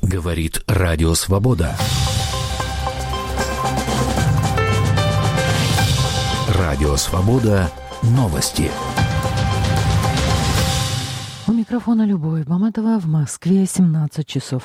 Говорит Радио Свобода. Радио Свобода. Новости. У микрофона Любовь Баматова, в Москве 17 часов.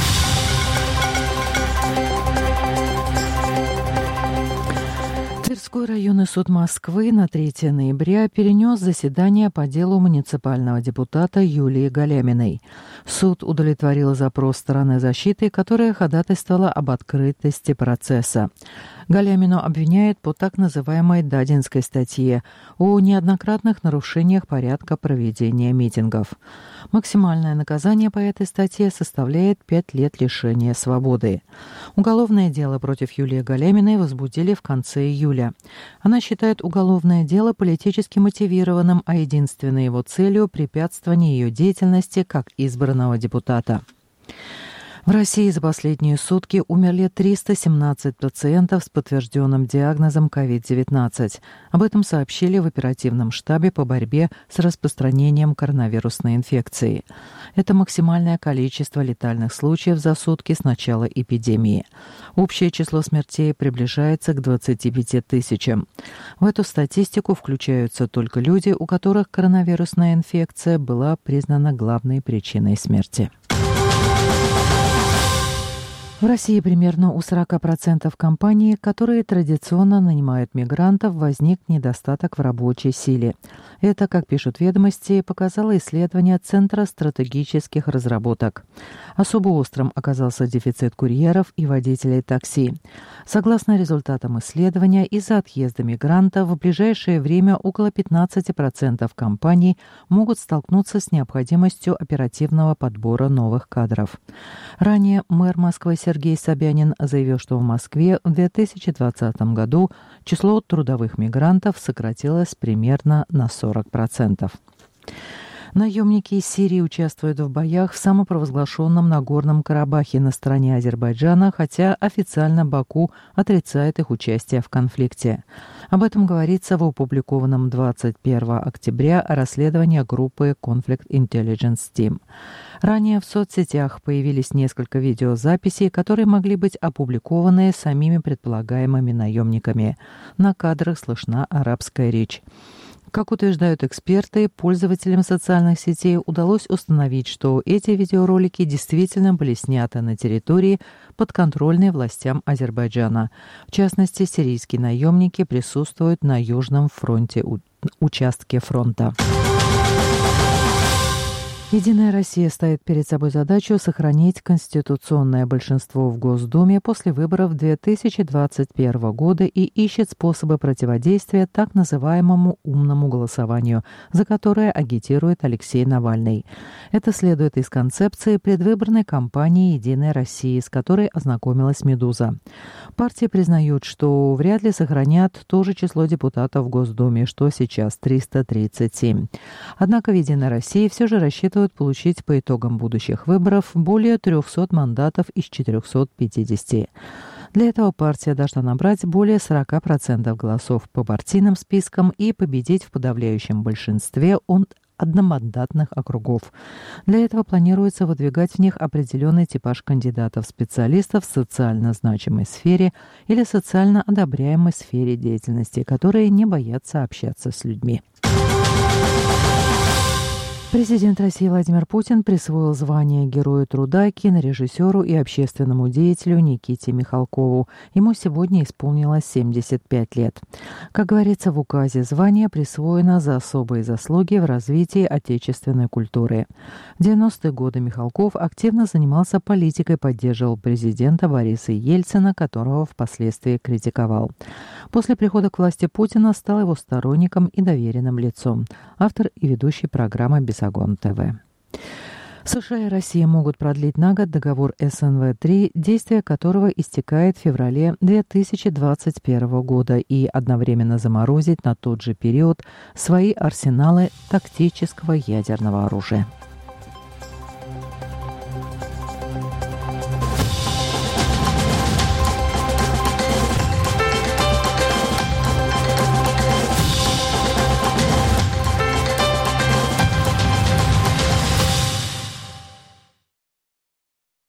Тверской районный суд Москвы на 3 ноября перенес заседание по делу муниципального депутата Юлии Галяминой. Суд удовлетворил запрос стороны защиты, которая ходатайствовала об открытости процесса. Галямину обвиняют по так называемой Дадинской статье о неоднократных нарушениях порядка проведения митингов. Максимальное наказание по этой статье составляет 5 лет лишения свободы. Уголовное дело против Юлии Галяминой возбудили в конце июля. Она считает уголовное дело политически мотивированным, а единственной его целью – препятствование ее деятельности как избранного депутата. В России за последние сутки умерли 317 пациентов с подтвержденным диагнозом COVID-19. Об этом сообщили в оперативном штабе по борьбе с распространением коронавирусной инфекции. Это максимальное количество летальных случаев за сутки с начала эпидемии. Общее число смертей приближается к 25 тысячам. В эту статистику включаются только люди, у которых коронавирусная инфекция была признана главной причиной смерти. В России примерно у 40% компаний, которые традиционно нанимают мигрантов, возник недостаток в рабочей силе. Это, как пишут «Ведомости», показало исследование Центра стратегических разработок. Особо острым оказался дефицит курьеров и водителей такси. Согласно результатам исследования, из-за отъезда мигрантов в ближайшее время около 15% компаний могут столкнуться с необходимостью оперативного подбора новых кадров. Ранее мэр Москвы Сергей Собянин заявил, что в Москве в 2020 году число трудовых мигрантов сократилось примерно на 40%. Наемники из Сирии участвуют в боях в самопровозглашенном Нагорном Карабахе на стороне Азербайджана, хотя официально Баку отрицает их участие в конфликте. Об этом говорится в опубликованном 21 октября расследовании группы Conflict Intelligence Team. Ранее в соцсетях появились несколько видеозаписей, которые могли быть опубликованы самими предполагаемыми наемниками. На кадрах слышна арабская речь. Как утверждают эксперты, пользователям социальных сетей удалось установить, что эти видеоролики действительно были сняты на территории, подконтрольной властям Азербайджана. В частности, сирийские наемники присутствуют на южном участке фронта. «Единая Россия» ставит перед собой задачу сохранить конституционное большинство в Госдуме после выборов 2021 года и ищет способы противодействия так называемому «умному голосованию», за которое агитирует Алексей Навальный. Это следует из концепции предвыборной кампании «Единой России», с которой ознакомилась «Медуза». Партии признают, что вряд ли сохранят то же число депутатов в Госдуме, что сейчас 337. Однако в «Единой России» все же рассчитывают получить по итогам будущих выборов более 300 мандатов из 450. Для этого партия должна набрать более 40% голосов по партийным спискам и победить в подавляющем большинстве одномандатных округов. Для этого планируется выдвигать в них определенный типаж кандидатов-специалистов в социально значимой сфере или социально одобряемой сфере деятельности, которые не боятся общаться с людьми. Президент России Владимир Путин присвоил звание Героя труда кинорежиссеру и общественному деятелю Никите Михалкову. Ему сегодня исполнилось 75 лет. Как говорится в указе, звание присвоено за особые заслуги в развитии отечественной культуры. В 90-е годы Михалков активно занимался политикой, поддерживал президента Бориса Ельцина, которого впоследствии критиковал. После прихода к власти Путина стал его сторонником и доверенным лицом. Автор и ведущий программы «Бесогон ТВ». США и Россия могут продлить на год договор СНВ-3, действие которого истекает в феврале 2021 года, и одновременно заморозить на тот же период свои арсеналы тактического ядерного оружия.